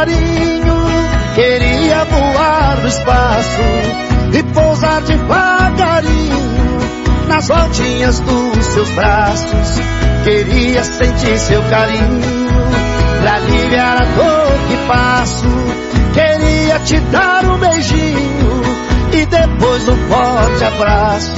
passarinho, queria voar no espaço e pousar devagarinho nas voltinhas dos seus braços. Queria sentir seu carinho pra aliviar a dor que passo. Queria te dar um beijinho e depois um forte abraço.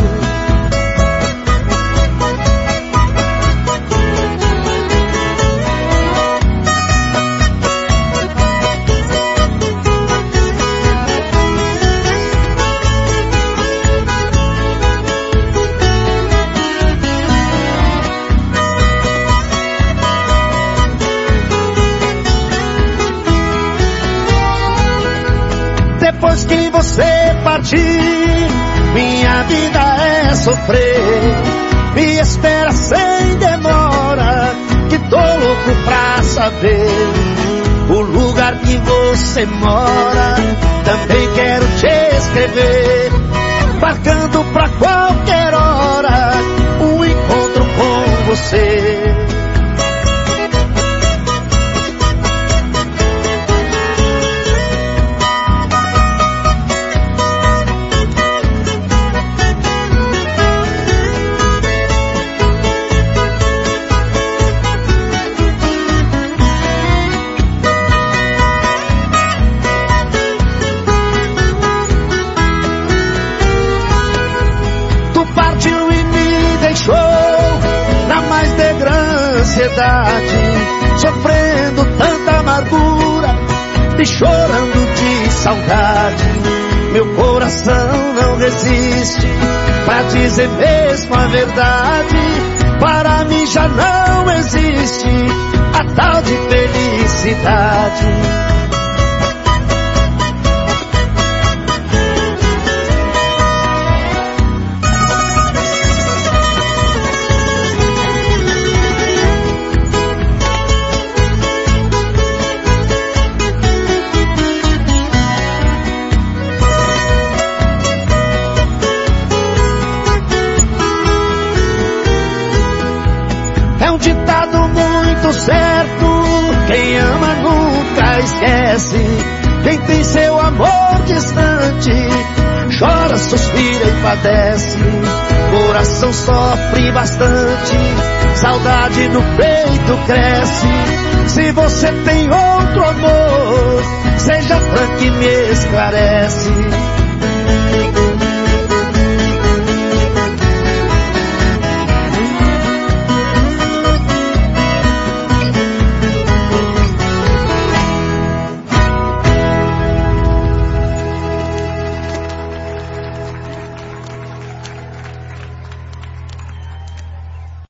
Depois que você partir, minha vida é sofrer. Me espera sem demora, que tô louco pra saber o lugar que você mora. Também quero te escrever, marcando pra qualquer hora um encontro com você. Partiu e me deixou na mais negra ansiedade, sofrendo tanta amargura e chorando de saudade. Meu coração não resiste pra dizer mesmo a verdade. Para mim já não existe a tal de felicidade. É um ditado muito certo, quem ama nunca esquece. Quem tem seu amor distante chora, suspira e padece. Coração sofre bastante, saudade no peito cresce. Se você tem outro amor, seja franco e me esclarece.